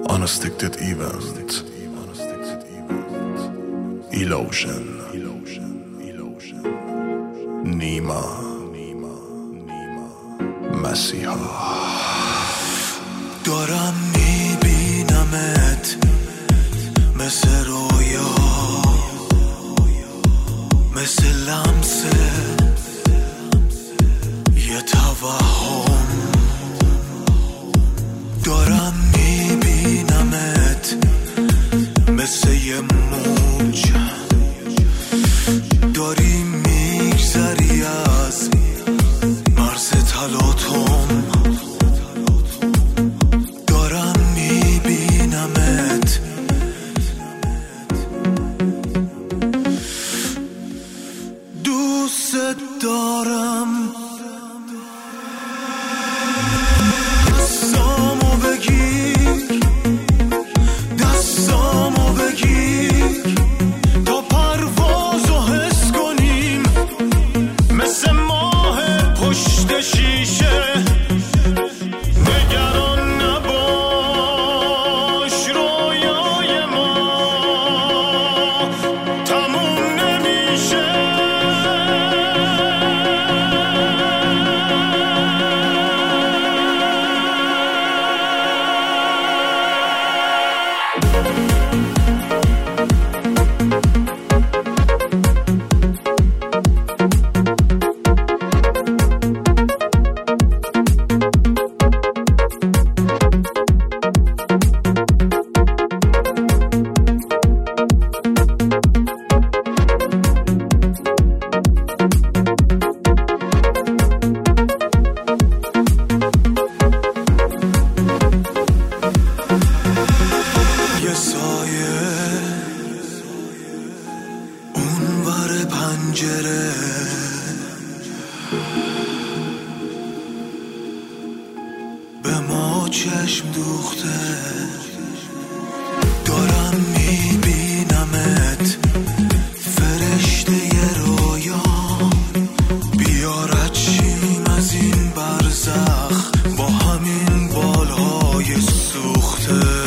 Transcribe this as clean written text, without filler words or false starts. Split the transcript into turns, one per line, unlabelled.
Unexpected event. Illusion. نیما مسیحا.
دارم میبینمت مثل رویا، مثل لمس یه توهم. دارم میبینمت مثل یه موج، داری میگذری از مرز تلاطم. دارم میبینمت دوست دارم. دستامو بگیر، دستامو بگیر تا پروازو حس کنیم، مثل ماه پشت شیشه. نگران نباش رویای ما تموم نمیشه. یه سایه اونور پنجره، به ما چشم دوخته. دارم میبینمت فرشته ی رویا، بیا رد شیم از این برزخ با همین بالهای سوخته.